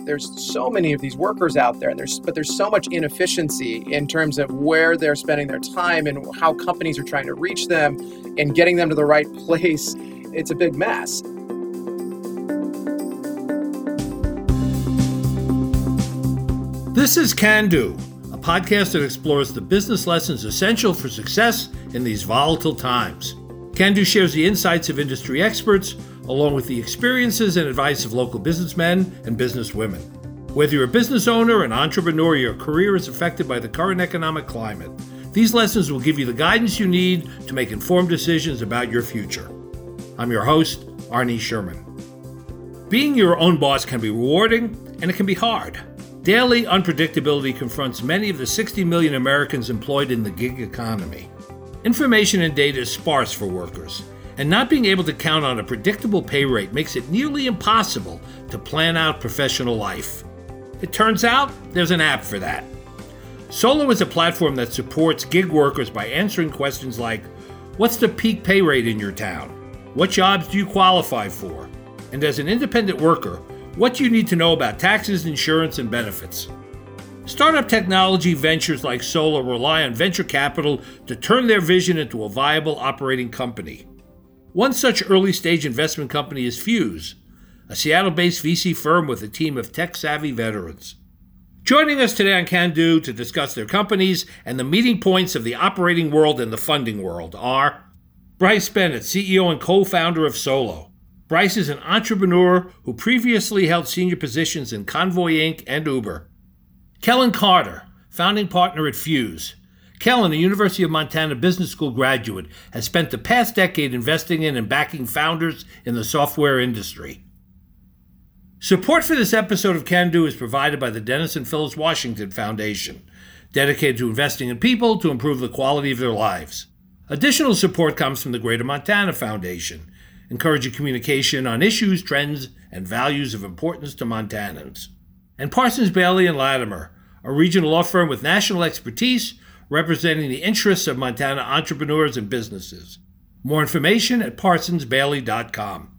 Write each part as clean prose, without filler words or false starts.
there's so many of these workers out there, and there's so much inefficiency in terms of where they're spending their time and how companies are trying to reach them and getting them to the right place. It's a big mess. This is Can Do, a podcast that explores the business lessons essential for success in these volatile times. Can Do shares the insights of industry experts, along with the experiences and advice of local businessmen and businesswomen. Whether you're a business owner, an entrepreneur, or your career is affected by the current economic climate, these lessons will give you the guidance you need to make informed decisions about your future. I'm your host, Arnie Sherman. Being your own boss can be rewarding, and it can be hard. Daily unpredictability confronts many of the 60 million Americans employed in the gig economy. Information and data is sparse for workers, and not being able to count on a predictable pay rate makes it nearly impossible to plan out professional life. It turns out there's an app for that. Solo is a platform that supports gig workers by answering questions like, what's the peak pay rate in your town? What jobs do you qualify for? And as an independent worker, what you need to know about taxes, insurance, and benefits. Startup technology ventures like Solo rely on venture capital to turn their vision into a viable operating company. One such early-stage investment company is Fuse, a Seattle-based VC firm with a team of tech-savvy veterans. Joining us today on Can Do to discuss their companies and the meeting points of the operating world and the funding world are Bryce Bennett, CEO and co-founder of Solo. Bryce is an entrepreneur who previously held senior positions in Convoy Inc. and Uber. Kellen Carter, founding partner at Fuse. Kellen, a University of Montana Business School graduate, has spent the past decade investing in and backing founders in the software industry. Support for this episode of Can Do is provided by the Dennis and Phyllis Washington Foundation, dedicated to investing in people to improve the quality of their lives. Additional support comes from the Greater Montana Foundation, encouraging communication on issues, trends, and values of importance to Montanans. And Parsons, Bailey & Latimer, a regional law firm with national expertise representing the interests of Montana entrepreneurs and businesses. More information at parsonsbailey.com.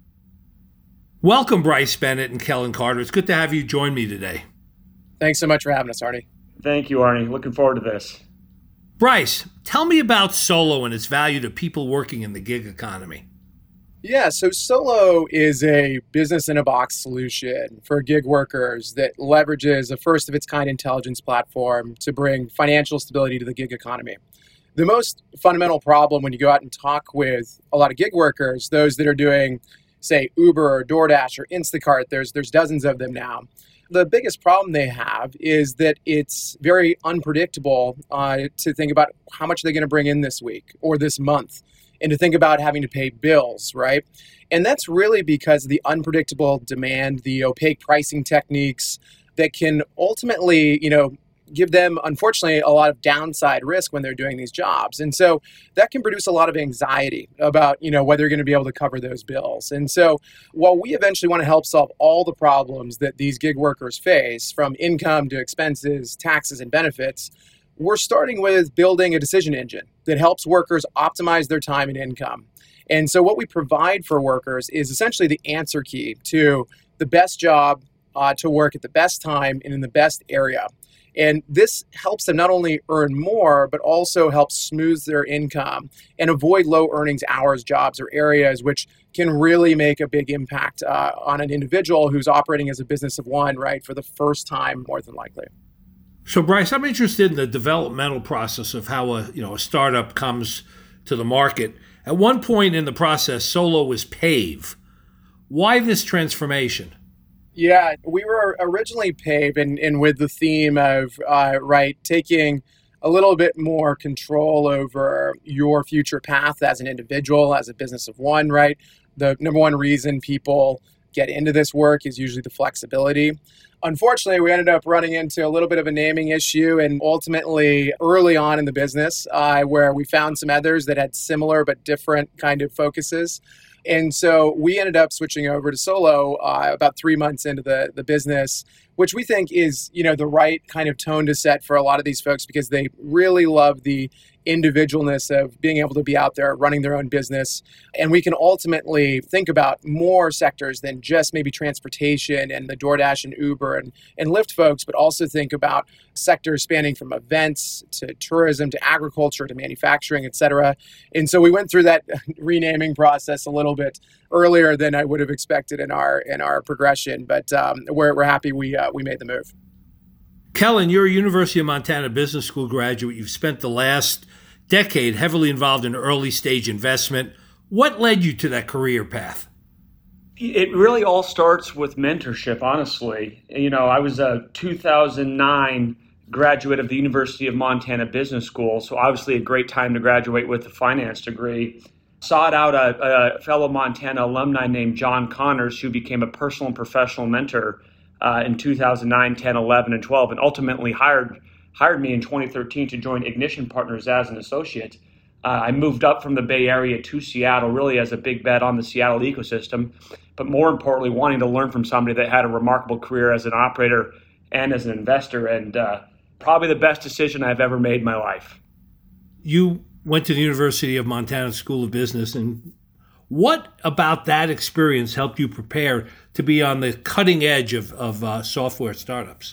Welcome, Bryce Bennett and Kellen Carter. It's good to have you join me today. Thanks so much for having us, Arnie. Thank you, Arnie. Looking forward to this. Bryce, tell me about Solo and its value to people working in the gig economy. Yeah, so Solo is a business-in-a-box solution for gig workers that leverages a first-of-its-kind intelligence platform to bring financial stability to the gig economy. The most fundamental problem when you go out and talk with a lot of gig workers, those that are doing, say, Uber or DoorDash or Instacart, there's dozens of them now. The biggest problem they have is that it's very unpredictable to think about how much they're going to bring in this week or this month, and to think about having to pay bills, right? And that's really because of the unpredictable demand, the opaque pricing techniques that can ultimately, give them, unfortunately, a lot of downside risk when they're doing these jobs. And so that can produce a lot of anxiety about, whether you're going to be able to cover those bills. And so while we eventually want to help solve all the problems that these gig workers face, from income to expenses, taxes, and benefits, we're starting with building a decision engine that helps workers optimize their time and income. And so what we provide for workers is essentially the answer key to the best job to work at the best time and in the best area. And this helps them not only earn more, but also helps smooth their income and avoid low earnings hours, jobs, or areas, which can really make a big impact on an individual who's operating as a business of one, right, for the first time, more than likely. So, Bryce, I'm interested in the developmental process of how a startup comes to the market. At one point in the process, Solo was Pave. Why this transformation? Yeah, we were originally Pave, and with the theme of taking a little bit more control over your future path as an individual, as a business of one, right? The number one reason people get into this work is usually the flexibility. Unfortunately, we ended up running into a little bit of a naming issue, and ultimately early on in the business where we found some others that had similar but different kind of focuses. And so we ended up switching over to Solo about 3 months into the business, which we think is, the right kind of tone to set for a lot of these folks, because they really love the individualness of being able to be out there running their own business. And we can ultimately think about more sectors than just maybe transportation and the DoorDash and Uber and Lyft folks, but also think about sectors spanning from events to tourism to agriculture to manufacturing, et cetera. And so we went through that renaming process a little bit earlier than I would have expected in our progression, but we're happy we made the move. Kellen, you're a University of Montana Business School graduate. You've spent the last decade heavily involved in early stage investment. What led you to that career path? It really all starts with mentorship, honestly. I was a 2009 graduate of the University of Montana Business School, so obviously a great time to graduate with a finance degree. Sought out a fellow Montana alumni named John Connors, who became a personal and professional mentor in 2009, 10, 11, and 12, and ultimately hired me in 2013 to join Ignition Partners as an associate. I moved up from the Bay Area to Seattle, really as a big bet on the Seattle ecosystem, but more importantly, wanting to learn from somebody that had a remarkable career as an operator and as an investor, and probably the best decision I've ever made in my life. You went to the University of Montana School of Business, and what about that experience helped you prepare to be on the cutting edge of software startups?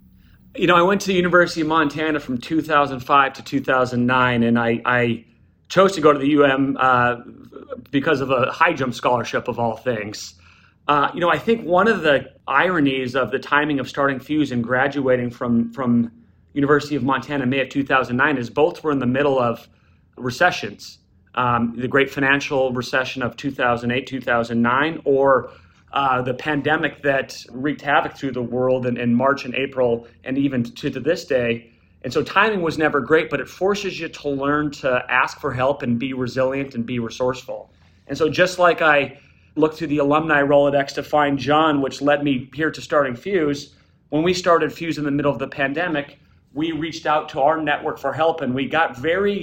I went to the University of Montana from 2005 to 2009, and I chose to go to the UM because of a high jump scholarship of all things. I think one of the ironies of the timing of starting Fuse and graduating from University of Montana in May of 2009 is both were in the middle of recessions. The great financial recession of 2008, 2009, or the pandemic that wreaked havoc through the world in March and April, and even to this day. And so timing was never great, but it forces you to learn to ask for help and be resilient and be resourceful. And so just like I looked through the alumni Rolodex to find John, which led me here to starting Fuse, when we started Fuse in the middle of the pandemic, we reached out to our network for help, and we got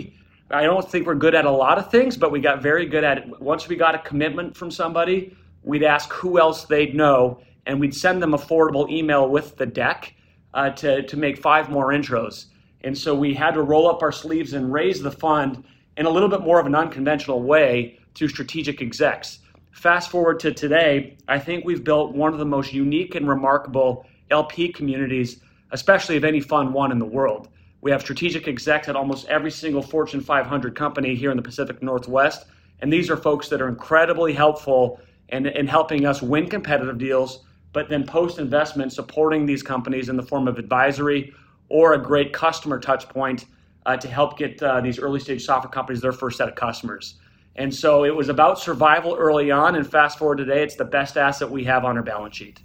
I don't think we're good at a lot of things, but we got very good at it. Once we got a commitment from somebody, we'd ask who else they'd know, and we'd send them a forwardable email with the deck to make 5 more intros. And so we had to roll up our sleeves and raise the fund in a little bit more of an unconventional way through strategic execs. Fast forward to today, I think we've built one of the most unique and remarkable LP communities, especially of any Fund 1 in the world. We have strategic execs at almost every single Fortune 500 company here in the Pacific Northwest, and these are folks that are incredibly helpful in helping us win competitive deals, but then post-investment supporting these companies in the form of advisory or a great customer touch point to help get these early-stage software companies their first set of customers. And so it was about survival early on, and fast forward today, it's the best asset we have on our balance sheet.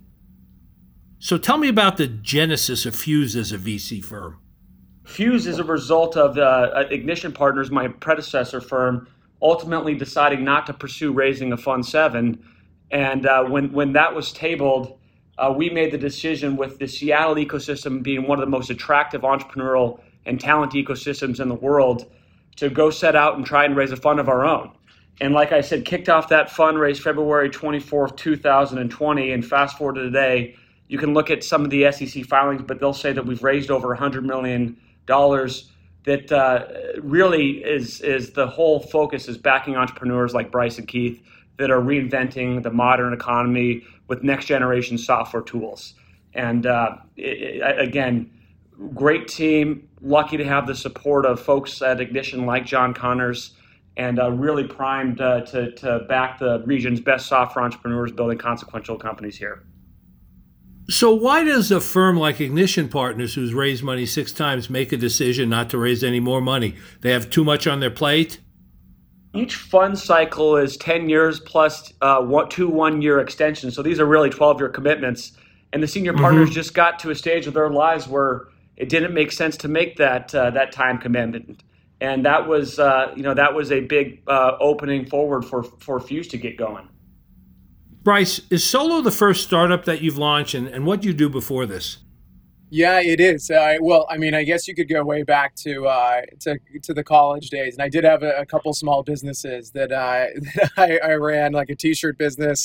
So tell me about the genesis of Fuse as a VC firm. Fuse is a result of Ignition Partners, my predecessor firm, ultimately deciding not to pursue raising a Fund 7. And when that was tabled, we made the decision, with the Seattle ecosystem being one of the most attractive entrepreneurial and talent ecosystems in the world, to go set out and try and raise a fund of our own. And like I said, kicked off that fundraise February 24th, 2020, and fast forward to today, you can look at some of the SEC filings, but they'll say that we've raised over $100 million. That really is the whole focus is backing entrepreneurs like Bryce and Keith that are reinventing the modern economy with next generation software tools. And again, great team, lucky to have the support of folks at Ignition like John Connors, and really primed to back the region's best software entrepreneurs building consequential companies here. So why does a firm like Ignition Partners, who's raised money 6 times, make a decision not to raise any more money? They have too much on their plate? Each fund cycle is 10 years plus 2 1-year extensions. So these are really 12-year commitments. And the senior partners just got to a stage of their lives where it didn't make sense to make that time commitment. And that was a big opening forward for Fuse to get going. Bryce, is Solo the first startup that you've launched, and what did you do before this? Yeah, it is. I guess you could go way back to the college days, and I did have a couple small businesses that I ran, like a t-shirt business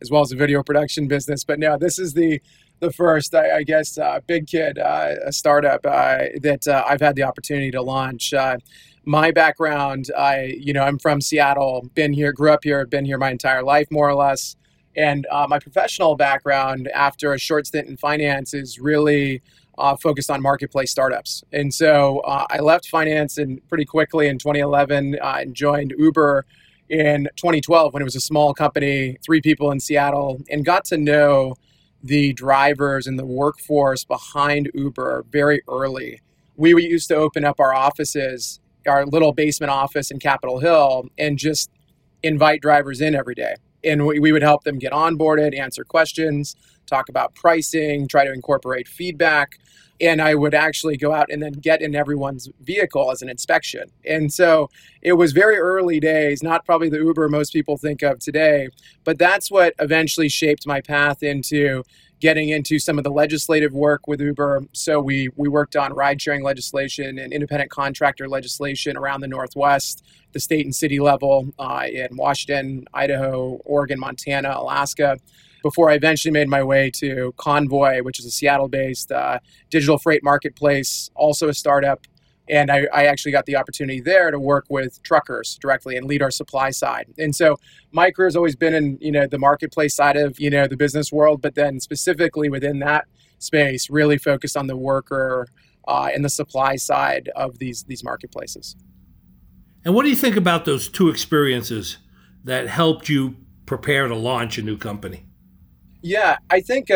as well as a video production business. But no, this is the first, I guess, Big Kid, a startup that I've had the opportunity to launch. My background, I'm from Seattle, grew up here, been here my entire life, more or less. And my professional background after a short stint in finance is really focused on marketplace startups. And so I left finance pretty quickly in 2011 and joined Uber in 2012 when it was a small company, 3 people in Seattle, and got to know the drivers and the workforce behind Uber very early. We used to open up our offices, our little basement office in Capitol Hill, and just invite drivers in every day. And we would help them get onboarded, answer questions, talk about pricing, try to incorporate feedback. And I would actually go out and then get in everyone's vehicle as an inspection. And so it was very early days, not probably the Uber most people think of today, but that's what eventually shaped my path into getting into some of the legislative work with Uber. So we worked on ride-sharing legislation and independent contractor legislation around the Northwest, the state and city level in Washington, Idaho, Oregon, Montana, Alaska, before I eventually made my way to Convoy, which is a Seattle-based digital freight marketplace, also a startup. And I actually got the opportunity there to work with truckers directly and lead our supply side. And so my career has always been in, the marketplace side of, the business world, but then specifically within that space, really focused on the worker and the supply side of these marketplaces. And what do you think about those 2 experiences that helped you prepare to launch a new company? Yeah, I think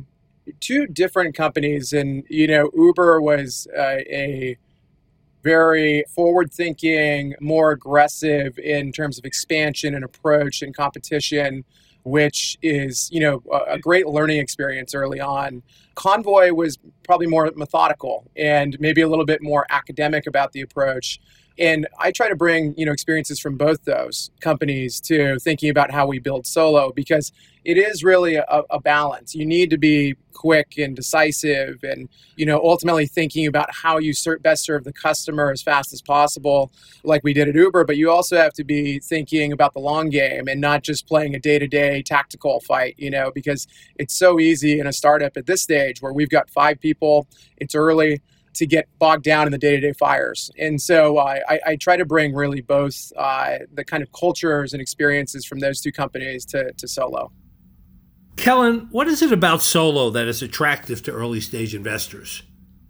2 different companies, and, Uber was a very forward-thinking, more aggressive in terms of expansion and approach and competition, which is, a great learning experience early on. Convoy was probably more methodical and maybe a little bit more academic about the approach. And I try to bring, experiences from both those companies to thinking about how we build Solo, because it is really a balance. You need to be quick and decisive and, ultimately thinking about how you best serve the customer as fast as possible, like we did at Uber. But you also have to be thinking about the long game and not just playing a day-to-day tactical fight, because it's so easy in a startup at this stage where we've got 5 people, it's early, to get bogged down in the day-to-day fires. And so I try to bring really both the kind of cultures and experiences from those 2 companies to Solo. Kellen, what is it about Solo that is attractive to early-stage investors?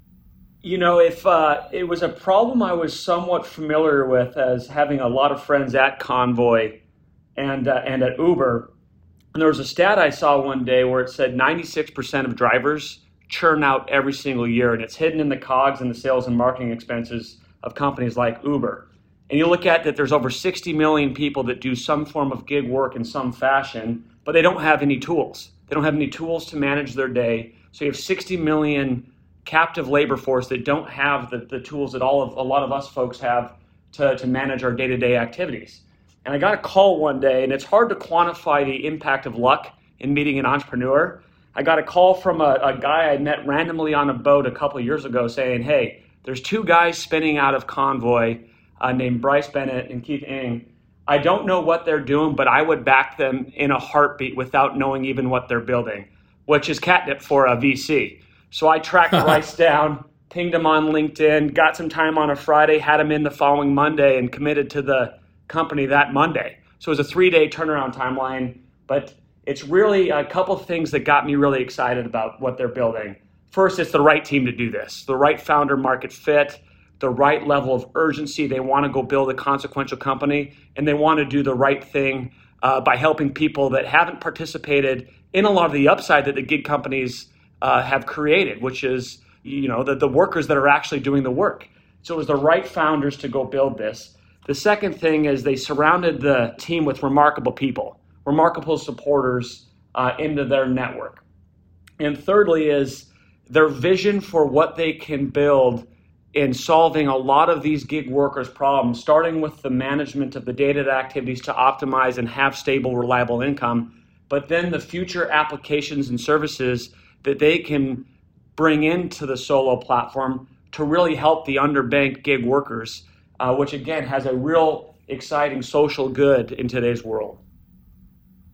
If it was a problem I was somewhat familiar with as having a lot of friends at Convoy and at Uber, and there was a stat I saw one day where it said 96% of drivers churn out every single year, and it's hidden in the COGS and the sales and marketing expenses of companies like Uber. And you look at that, there's over 60 million people that do some form of gig work in some fashion, but they don't have any tools. They don't have any tools to manage their day. So you have 60 million captive labor force that don't have the tools that a lot of us folks have to manage our day-to-day activities. And I got a call one day, and it's hard to quantify the impact of luck in meeting an entrepreneur. I got a call from a guy I met randomly on a boat a couple of years ago saying, hey, there's 2 guys spinning out of Convoy named Bryce Bennett and Keith Ng. I don't know what they're doing, but I would back them in a heartbeat without knowing even what they're building, which is catnip for a VC. So I tracked Bryce down, pinged him on LinkedIn, got some time on a Friday, had him in the following Monday, and committed to the company that Monday. So it was a 3-day turnaround timeline, but it's really a couple of things that got me really excited about what they're building. First, it's the right team to do this, the right founder market fit, the right level of urgency. They want to go build a consequential company, and they want to do the right thing by helping people that haven't participated in a lot of the upside that the gig companies have created, which is, the workers that are actually doing the work. So it was the right founders to go build this. The second thing is they surrounded the team with remarkable people, remarkable supporters into their network. And thirdly is their vision for what they can build in solving a lot of these gig workers' problems, starting with the management of the day-to-day activities to optimize and have stable, reliable income, but then the future applications and services that they can bring into the Solo platform to really help the underbanked gig workers, which again has a real exciting social good in today's world.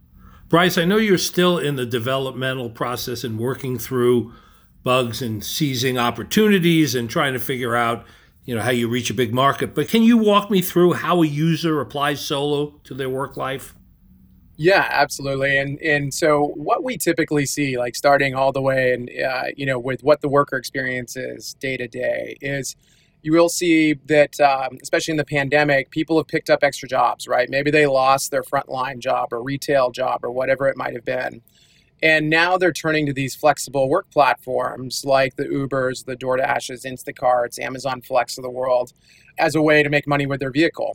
Bryce, I know you're still in the developmental process and working through bugs and seizing opportunities and trying to figure out, how you reach a big market. But can you walk me through how a user applies Solo to their work life? Yeah, absolutely. And so what we typically see, like starting all the way and, with what the worker experience is day to day, is you will see that, especially in the pandemic, people have picked up extra jobs, right? Maybe they lost their frontline job or retail job or whatever it might have been. And now they're turning to these flexible work platforms like the Ubers, the DoorDashes, Instacarts, Amazon Flex of the world as a way to make money with their vehicle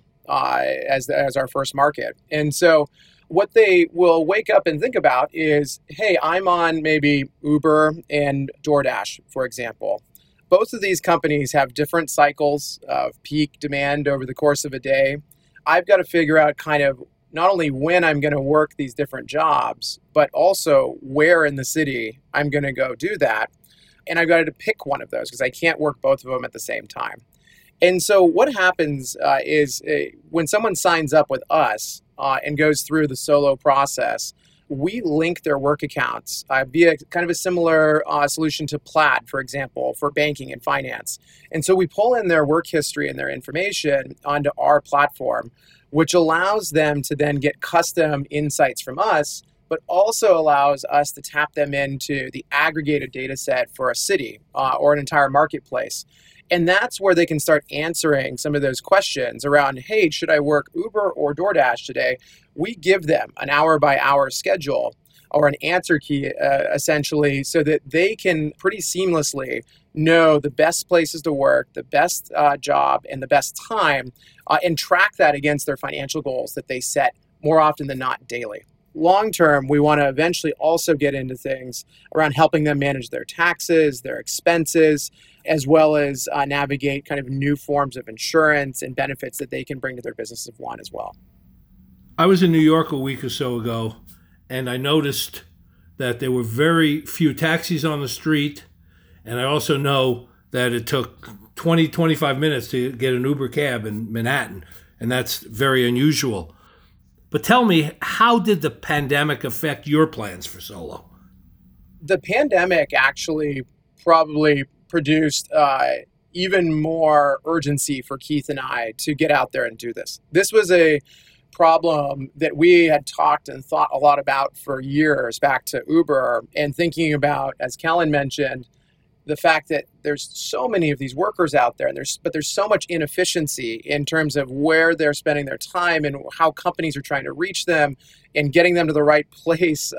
as our first market. And so what they will wake up and think about is, hey, I'm on maybe Uber and DoorDash, for example. Both of these companies have different cycles of peak demand over the course of a day. I've got to figure out kind of not only when I'm going to work these different jobs, but also where in the city I'm going to go do that. And I've got to pick one of those because I can't work both of them at the same time. And so what happens is when someone signs up with us and goes through the Solo process, we link their work accounts via kind of a similar solution to Plaid, for example, for banking and finance. And so we pull in their work history and their information onto our platform, which allows them to then get custom insights from us, but also allows us to tap them into the aggregated data set for a city or an entire marketplace. And that's where they can start answering some of those questions around, hey, should I work Uber or DoorDash today? We give them an hour-by-hour schedule or an answer key, essentially, so that they can pretty seamlessly know the best places to work, the best job, and the best time, and track that against their financial goals that they set more often than not daily. Long term, we want to eventually also get into things around helping them manage their taxes, their expenses, as well as navigate kind of new forms of insurance and benefits that they can bring to their business of one as well. I was in New York a week or so ago, and I noticed that there were very few taxis on the street. And I also know that it took 20, 25 minutes to get an Uber cab in Manhattan, and that's very unusual. But tell me, how did the pandemic affect your plans for Solo? The pandemic actually probably produced even more urgency for Keith and I to get out there and do this. This was a problem that we had talked and thought a lot about for years back to Uber, and thinking about, as Kellen mentioned, the fact that there's so many of these workers out there, and there's so much inefficiency in terms of where they're spending their time and how companies are trying to reach them and getting them to the right place.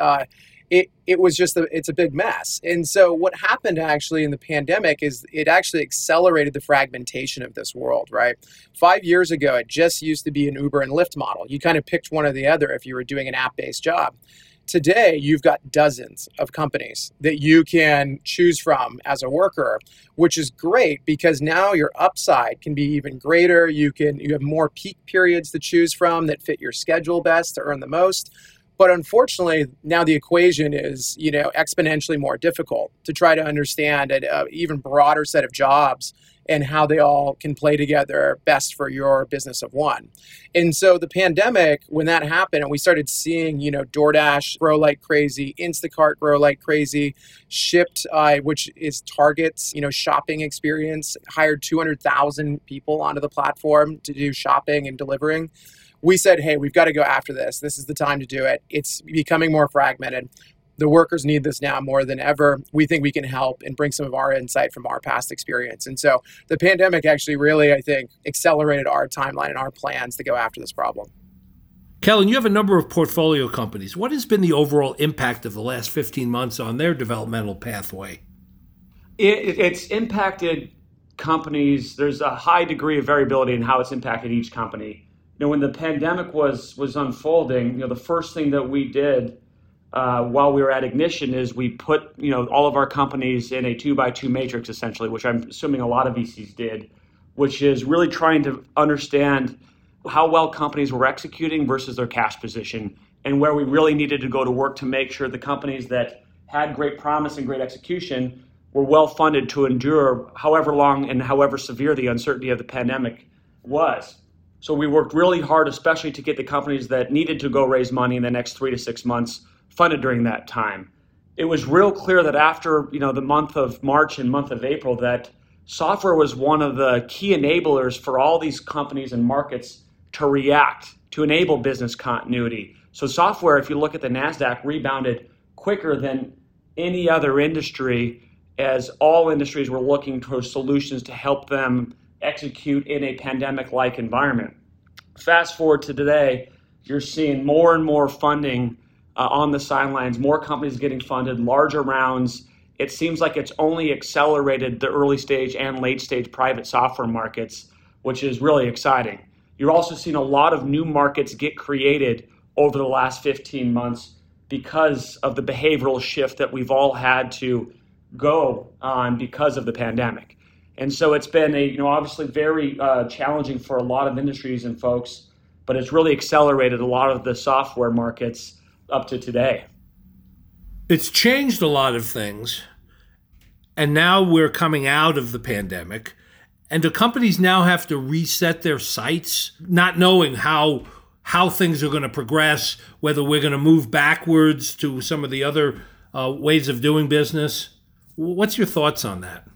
It's a big mess. And so what happened actually in the pandemic is it actually accelerated the fragmentation of this world, right? 5 years ago, it just used to be an Uber and Lyft model. You kind of picked one or the other if you were doing an app-based job. Today, you've got dozens of companies that you can choose from as a worker, which is great because now your upside can be even greater. You have more peak periods to choose from that fit your schedule best to earn the most. But unfortunately, now the equation is, exponentially more difficult to try to understand an even broader set of jobs and how they all can play together best for your business of one. And so the pandemic, when that happened and we started seeing, DoorDash grow like crazy, Instacart grow like crazy, Shipt, which is Target's, shopping experience, hired 200,000 people onto the platform to do shopping and delivering. We said, hey, we've got to go after this. This is the time to do it. It's becoming more fragmented. The workers need this now more than ever. We think we can help and bring some of our insight from our past experience. And so the pandemic actually really, I think, accelerated our timeline and our plans to go after this problem. Kellen, you have a number of portfolio companies. What has been the overall impact of the last 15 months on their developmental pathway? It's impacted companies. There's a high degree of variability in how it's impacted each company. When the pandemic was unfolding, the first thing that we did while we were at Ignition is we put all of our companies in a 2x2 matrix, essentially, which I'm assuming a lot of VCs did, which is really trying to understand how well companies were executing versus their cash position, and where we really needed to go to work to make sure the companies that had great promise and great execution were well funded to endure however long and however severe the uncertainty of the pandemic was. So we worked really hard, especially to get the companies that needed to go raise money in the next 3 to 6 months, funded during that time. It was real clear that after the month of March and month of April that software was one of the key enablers for all these companies and markets to react, to enable business continuity. So software, if you look at the NASDAQ, rebounded quicker than any other industry as all industries were looking for solutions to help them execute in a pandemic-like environment. Fast forward to today, you're seeing more and more funding on the sidelines, more companies getting funded, larger rounds. It seems like it's only accelerated the early stage and late stage private software markets, which is really exciting. You're also seeing a lot of new markets get created over the last 15 months because of the behavioral shift that we've all had to go on because of the pandemic. And so it's been obviously very challenging for a lot of industries and folks, but it's really accelerated a lot of the software markets up to today. It's changed a lot of things, and now we're coming out of the pandemic, and do companies now have to reset their sights, not knowing how things are going to progress, whether we're going to move backwards to some of the other ways of doing business? What's your thoughts on that?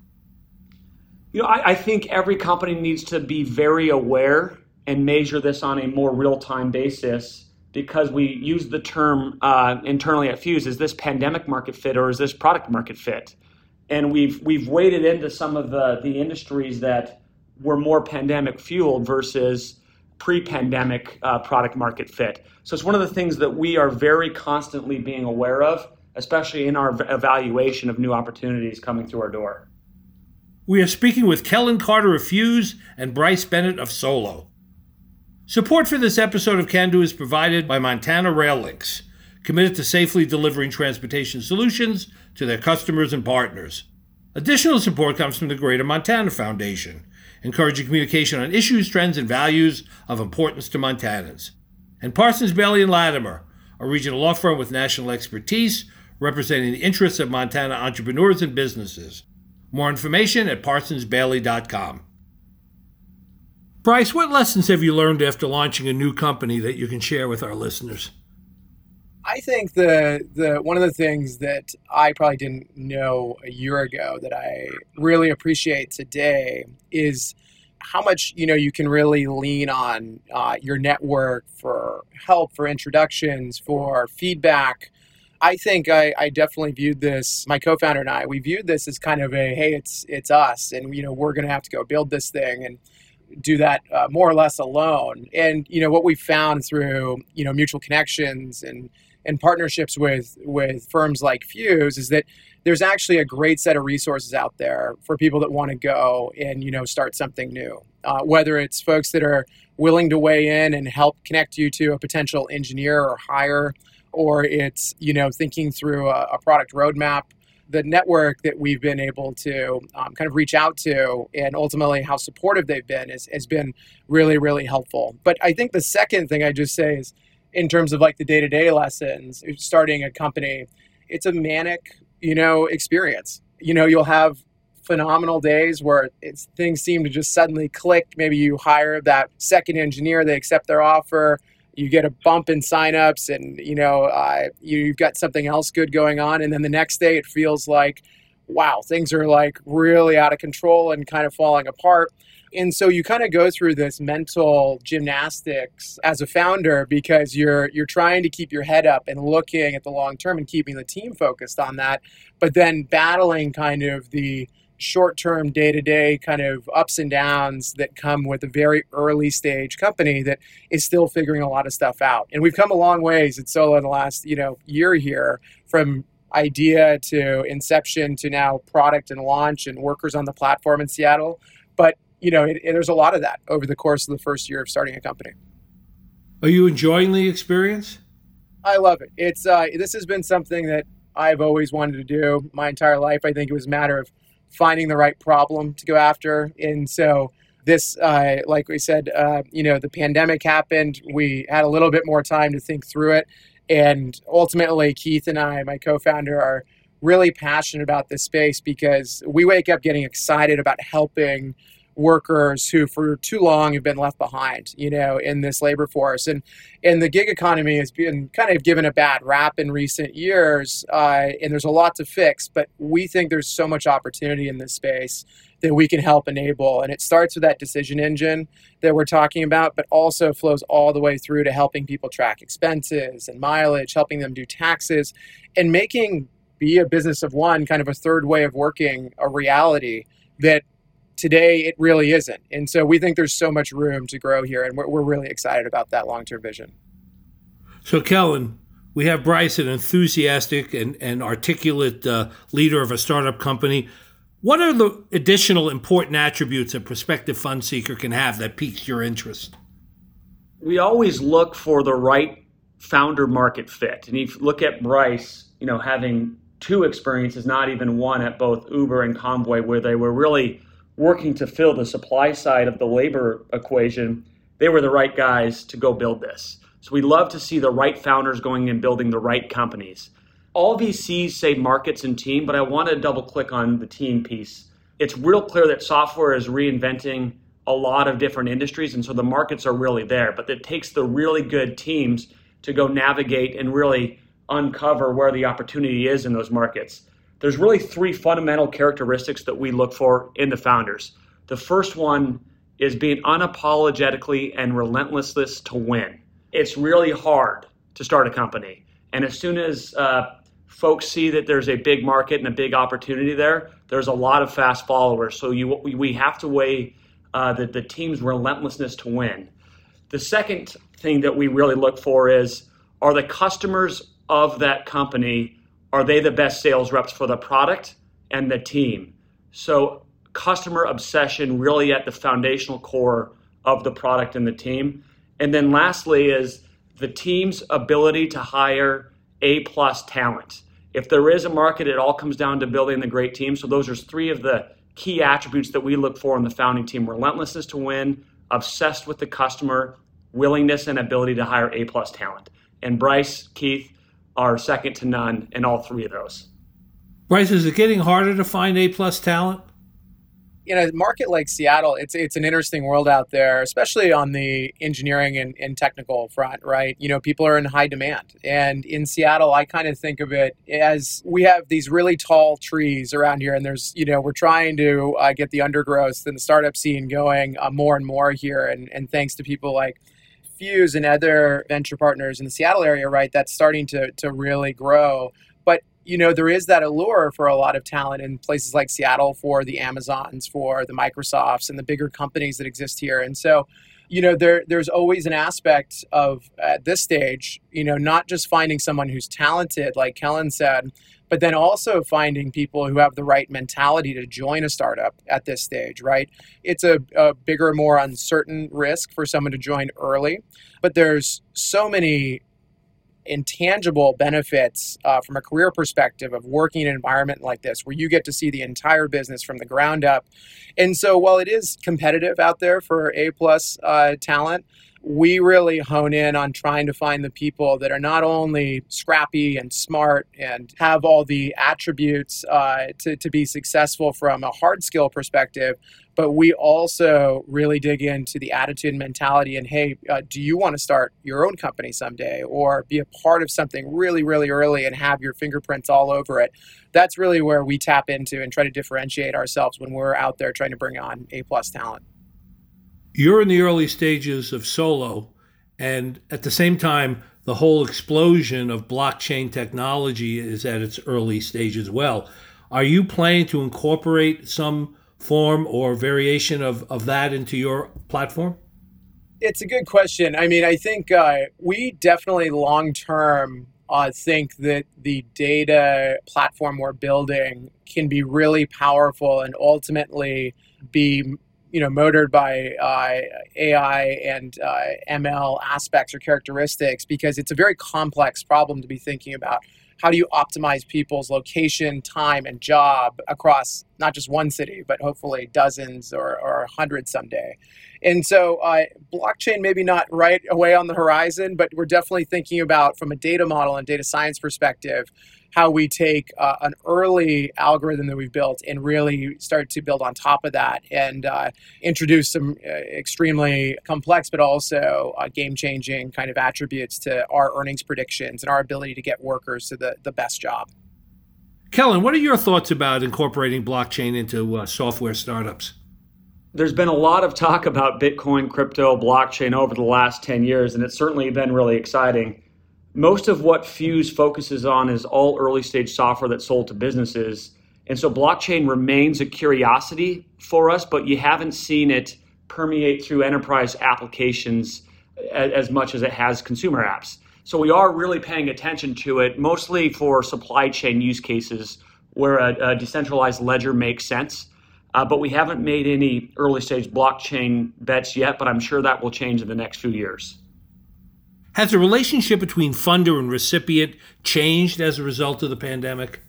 I think every company needs to be very aware and measure this on a more real-time basis, because we use the term internally at Fuse, is this pandemic market fit or is this product market fit? And we've waded into some of the industries that were more pandemic fueled versus pre-pandemic product market fit. So it's one of the things that we are very constantly being aware of, especially in our evaluation of new opportunities coming through our door. We are speaking with Kellen Carter of Fuse and Bryce Bennett of Solo. Support for this episode of Can Do is provided by Montana Rail Links, committed to safely delivering transportation solutions to their customers and partners. Additional support comes from the Greater Montana Foundation, encouraging communication on issues, trends, and values of importance to Montanans. And Parsons, Bailey & Latimer, a regional law firm with national expertise representing the interests of Montana entrepreneurs and businesses. More information at parsonsbailey.com. Bryce, what lessons have you learned after launching a new company that you can share with our listeners? I think the one of the things that I probably didn't know a year ago that I really appreciate today is how much you can really lean on your network for help, for introductions, for feedback. I think I definitely viewed this, my co-founder and I, we viewed this as kind of a, hey, it's us, and we're going to have to go build this thing and do that more or less alone. And what we found through mutual connections and partnerships with firms like Fuse is that there's actually a great set of resources out there for people that want to go and start something new. Whether it's folks that are willing to weigh in and help connect you to a potential engineer or hire, or it's thinking through a product roadmap. The network that we've been able to kind of reach out to, and ultimately how supportive they've been has been really, really helpful. But I think the second thing I just say is, in terms of like the day-to-day lessons, starting a company, it's a manic, experience. You'll have phenomenal days where things seem to just suddenly click. Maybe you hire that second engineer, they accept their offer, you get a bump in signups, and you've got something else good going on, and then the next day it feels like, wow, things are like really out of control and kind of falling apart. And so you kind of go through this mental gymnastics as a founder, because you're trying to keep your head up and looking at the long term and keeping the team focused on that, but then battling kind of the short-term, day-to-day kind of ups and downs that come with a very early stage company that is still figuring a lot of stuff out. And we've come a long ways at Solo in the last year here, from idea to inception to now product and launch and workers on the platform in Seattle. But there's a lot of that over the course of the first year of starting a company. Are you enjoying the experience? I love it. It's this has been something that I've always wanted to do my entire life. I think it was a matter of finding the right problem to go after. And so this, like we said, the pandemic happened. We had a little bit more time to think through it. And ultimately, Keith and I, my co-founder, are really passionate about this space because we wake up getting excited about helping workers who for too long have been left behind, in this labor force. And the gig economy has been kind of given a bad rap in recent years, and there's a lot to fix, but we think there's so much opportunity in this space that we can help enable. And it starts with that decision engine that we're talking about, but also flows all the way through to helping people track expenses and mileage, helping them do taxes, and making be a business of one, kind of a third way of working, a reality that today it really isn't. And so we think there's so much room to grow here, and we're really excited about that long-term vision. So Kellen, we have Bryce, an enthusiastic and articulate leader of a startup company. What are the additional important attributes a prospective fund seeker can have that piques your interest? We always look for the right founder market fit. And if you look at Bryce, having 2 experiences, not even 1, at both Uber and Convoy, where they were really working to fill the supply side of the labor equation, they were the right guys to go build this. So we love to see the right founders going and building the right companies. All VCs say markets and team, but I want to double click on the team piece. It's real clear that software is reinventing a lot of different industries, and so the markets are really there. But it takes the really good teams to go navigate and really uncover where the opportunity is in those markets. There's really 3 fundamental characteristics that we look for in the founders. The first one is being unapologetically and relentless to win. It's really hard to start a company. And as soon as folks see that there's a big market and a big opportunity there, there's a lot of fast followers. So we have to weigh the team's relentlessness to win. The second thing that we really look for is, are the customers of that company, are they the best sales reps for the product and the team? So customer obsession really at the foundational core of the product and the team. And then lastly is the team's ability to hire A-plus talent. If there is a market, it all comes down to building the great team. So those are 3 of the key attributes that we look for in the founding team: relentlessness to win, obsessed with the customer, willingness and ability to hire A-plus talent. And Bryce, Keith, are second to none in all 3 of those. Bryce, is it getting harder to find A-plus talent? In a market like Seattle, it's an interesting world out there, especially on the engineering and technical front, right? People are in high demand. And in Seattle, I kind of think of it as we have these really tall trees around here, and there's, we're trying to get the undergrowth and the startup scene going more and more here. And thanks to people like Fuse and other venture partners in the Seattle area, right, that's starting to really grow. But there is that allure for a lot of talent in places like Seattle for the Amazons, for the Microsofts, and the bigger companies that exist here. And so, there's always an aspect of, at this stage, not just finding someone who's talented, like Kellen said, but then also finding people who have the right mentality to join a startup at this stage, right? It's a bigger, more uncertain risk for someone to join early, but there's so many intangible benefits from a career perspective of working in an environment like this, where you get to see the entire business from the ground up. And so while it is competitive out there for A-plus talent, we really hone in on trying to find the people that are not only scrappy and smart and have all the attributes to be successful from a hard skill perspective, but we also really dig into the attitude and mentality and, hey, do you want to start your own company someday or be a part of something really, really early and have your fingerprints all over it? That's really where we tap into and try to differentiate ourselves when we're out there trying to bring on A-plus talent. You're in the early stages of Solo, and at the same time, the whole explosion of blockchain technology is at its early stage as well. Are you planning to incorporate some form or variation of that into your platform? It's a good question. I mean, I think we definitely long-term think that the data platform we're building can be really powerful and ultimately be motored by AI and ML aspects or characteristics, because it's a very complex problem to be thinking about. How do you optimize people's location, time, and job across not just one city, but hopefully dozens or hundreds someday? And so blockchain maybe not right away on the horizon, but we're definitely thinking about, from a data model and data science perspective, how we take an early algorithm that we've built and really start to build on top of that and introduce some extremely complex but also game-changing kind of attributes to our earnings predictions and our ability to get workers to the best job. Kellen, what are your thoughts about incorporating blockchain into software startups? There's been a lot of talk about Bitcoin, crypto, blockchain over the last 10 years, and it's certainly been really exciting. Most of what Fuse focuses on is all early stage software that's sold to businesses. And so blockchain remains a curiosity for us, but you haven't seen it permeate through enterprise applications as much as it has consumer apps. So we are really paying attention to it, mostly for supply chain use cases where a decentralized ledger makes sense. But we haven't made any early stage blockchain bets yet, but I'm sure that will change in the next few years. Has the relationship between funder and recipient changed as a result of the pandemic?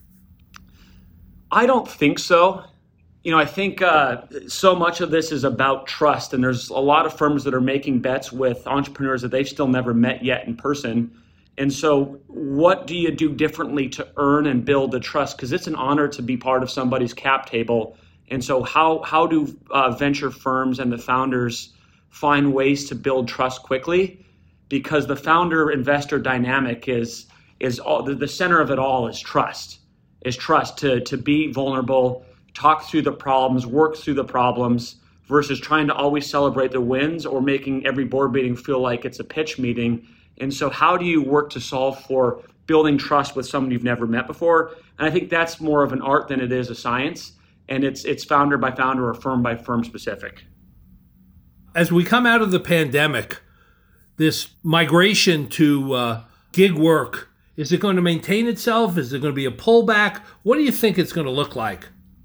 I don't think so. I think so much of this is about trust, and there's a lot of firms that are making bets with entrepreneurs that they've still never met yet in person. And so what do you do differently to earn and build the trust? Because it's an honor to be part of somebody's cap table. And so how do venture firms and the founders find ways to build trust quickly? Because the founder-investor dynamic is all, the center of it all is trust to be vulnerable, talk through the problems, work through the problems, versus trying to always celebrate the wins or making every board meeting feel like it's a pitch meeting. And so how do you work to solve for building trust with someone you've never met before? And I think that's more of an art than it is a science. And it's founder by founder or firm by firm specific. As we come out of the pandemic, this migration to gig work, is it going to maintain itself? Is there going to be a pullback? What do you think it's going to look like?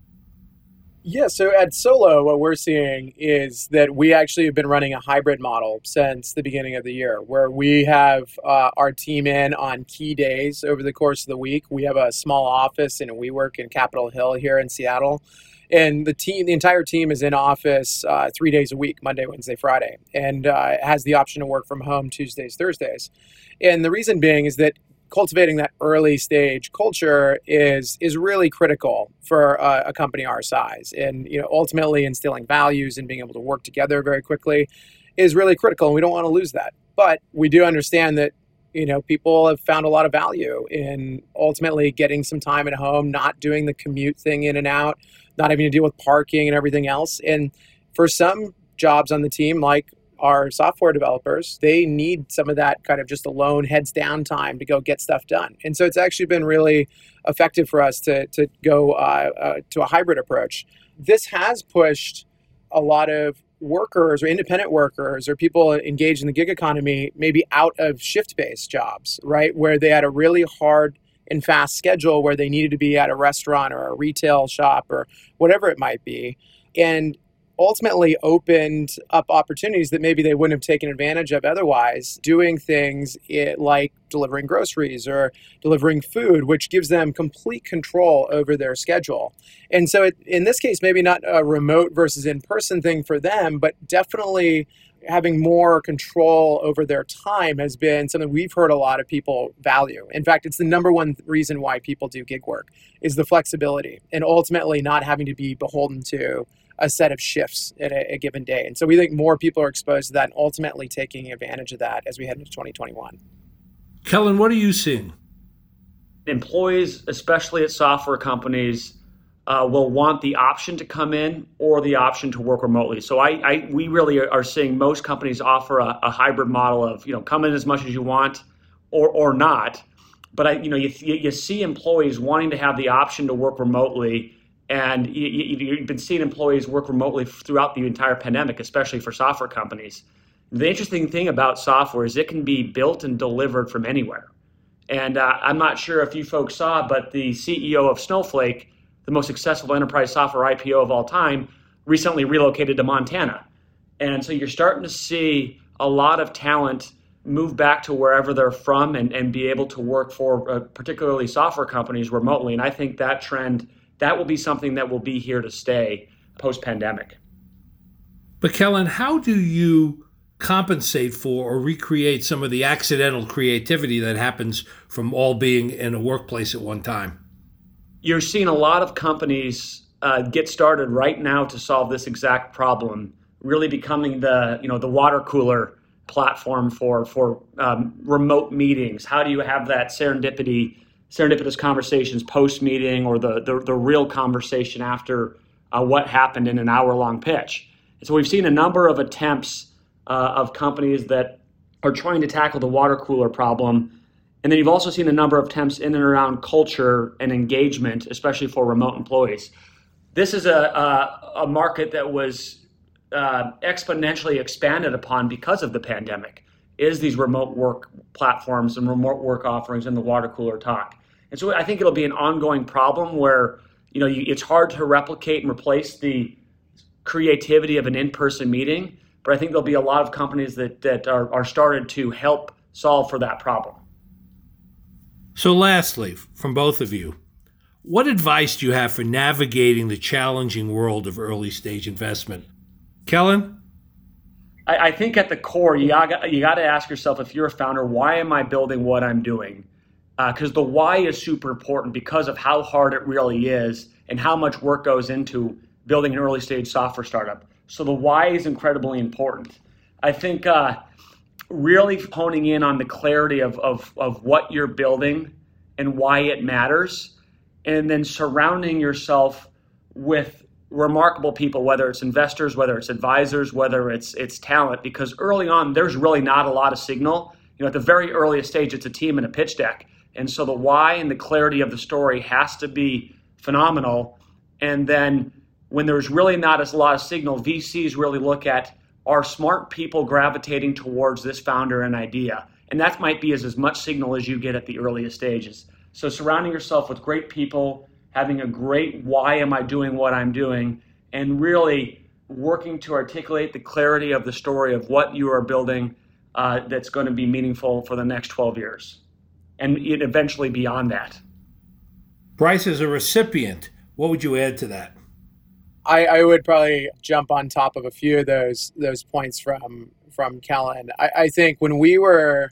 Yeah, so at Solo, what we're seeing is that we actually have been running a hybrid model since the beginning of the year, where we have our team in on key days over the course of the week. We have a small office in WeWork in Capitol Hill here in Seattle. And the entire team is in office 3 days a week, Monday, Wednesday, Friday, and has the option to work from home Tuesdays, Thursdays. And the reason being is that cultivating that early stage culture is really critical for a company our size. And ultimately instilling values and being able to work together very quickly is really critical, and we don't want to lose that. But we do understand that people have found a lot of value in ultimately getting some time at home, not doing the commute thing in and out, not having to deal with parking and everything else. And for some jobs on the team, like our software developers, they need some of that kind of just alone, heads down time to go get stuff done. And so it's actually been really effective for us to go to a hybrid approach. This has pushed a lot of workers or independent workers or people engaged in the gig economy maybe out of shift-based jobs, right? Where they had a really hard and fast schedule where they needed to be at a restaurant or a retail shop or whatever it might be. And ultimately opened up opportunities that maybe they wouldn't have taken advantage of otherwise, doing things like delivering groceries or delivering food, which gives them complete control over their schedule. And so in this case, maybe not a remote versus in-person thing for them, but definitely having more control over their time has been something we've heard a lot of people value. In fact, it's the number one reason why people do gig work is the flexibility and ultimately not having to be beholden to a set of shifts at a given day. And so we think more people are exposed to that and ultimately taking advantage of that as we head into 2021. Kellen, what are you seeing? Employees, especially at software companies, will want the option to come in or the option to work remotely. So we really are seeing most companies offer a hybrid model of, come in as much as you want or not. But you see employees wanting to have the option to work remotely. And you've been seeing employees work remotely throughout the entire pandemic, especially for software companies. The interesting thing about software is it can be built and delivered from anywhere. And I'm not sure if you folks saw, but the CEO of Snowflake, the most successful enterprise software IPO of all time, recently relocated to Montana. And so you're starting to see a lot of talent move back to wherever they're from and be able to work for particularly software companies remotely. And I think that trend, that will be something that will be here to stay post-pandemic. But Kellen, how do you compensate for or recreate some of the accidental creativity that happens from all being in a workplace at one time? You're seeing a lot of companies get started right now to solve this exact problem, really becoming the water cooler platform for remote meetings. How do you have that serendipitous conversations post-meeting, or the real conversation after what happened in an hour-long pitch? And so we've seen a number of attempts of companies that are trying to tackle the water cooler problem. And then you've also seen a number of attempts in and around culture and engagement, especially for remote employees. This is a market that was exponentially expanded upon because of the pandemic, is these remote work platforms and remote work offerings and the water cooler talk. And so I think it'll be an ongoing problem where it's hard to replicate and replace the creativity of an in-person meeting, but I think there'll be a lot of companies that are started to help solve for that problem. So lastly, from both of you, what advice do you have for navigating the challenging world of early stage investment? Kellen? I think at the core, you got to ask yourself, if you're a founder, why am I building what I'm doing? Because the why is super important because of how hard it really is and how much work goes into building an early stage software startup. So the why is incredibly important. I think really honing in on the clarity of what you're building and why it matters, and then surrounding yourself with remarkable people, whether it's investors, whether it's advisors, whether it's talent, because early on, there's really not a lot of signal. At the very earliest stage, it's a team and a pitch deck. And so the why and the clarity of the story has to be phenomenal. And then when there's really not a lot of signal, VCs really look at, are smart people gravitating towards this founder and idea? And that might be as much signal as you get at the earliest stages. So surrounding yourself with great people, having a great why am I doing what I'm doing, and really working to articulate the clarity of the story of what you are building that's going to be meaningful for the next 12 years and eventually beyond that. Bryce, as a recipient, what would you add to that? I would probably jump on top of a few of those points from Kellen. I think when we were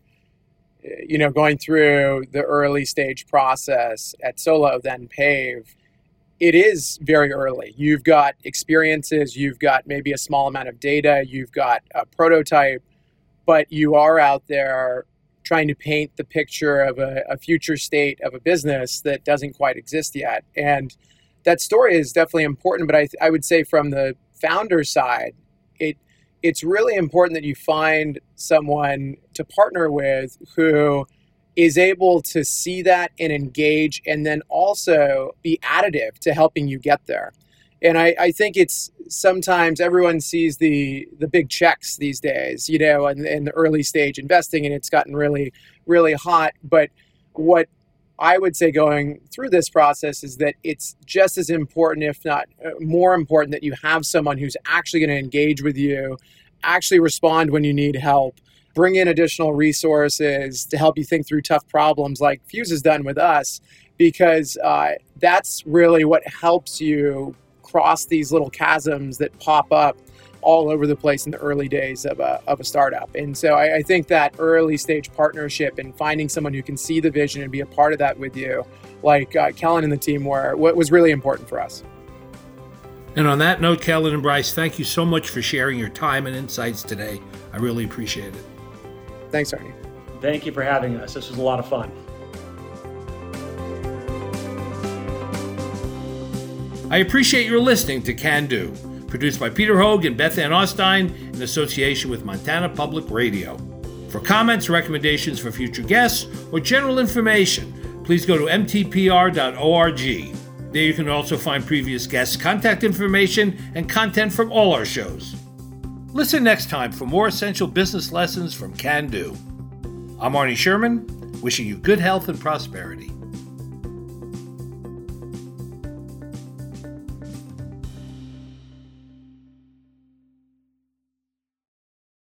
going through the early stage process at Solo, then Pave, it is very early. You've got experiences, you've got maybe a small amount of data, you've got a prototype, but you are out there trying to paint the picture of a future state of a business that doesn't quite exist yet. And that story is definitely important, but I would say from the founder side, it's really important that you find someone to partner with who is able to see that and engage, and then also be additive to helping you get there. And I think it's sometimes everyone sees the big checks these days, in the early stage investing, and it's gotten really, really hot. But what I would say going through this process is that it's just as important, if not more important, that you have someone who's actually going to engage with you, actually respond when you need help, bring in additional resources to help you think through tough problems like Fuse has done with us, because that's really what helps you cross these little chasms that pop up all over the place in the early days of a startup. And so I think that early stage partnership and finding someone who can see the vision and be a part of that with you, like Kellen and the team were, what was really important for us. And on that note, Kellen and Bryce, thank you so much for sharing your time and insights today. I really appreciate it. Thanks, Arnie. Thank you for having us. This was a lot of fun. I appreciate your listening to Can Do, produced by Peter Hoag and Beth Ann Ostein in association with Montana Public Radio. For comments, recommendations for future guests, or general information, please go to mtpr.org. There you can also find previous guests' contact information and content from all our shows. Listen next time for more essential business lessons from Can Do. I'm Arnie Sherman, wishing you good health and prosperity.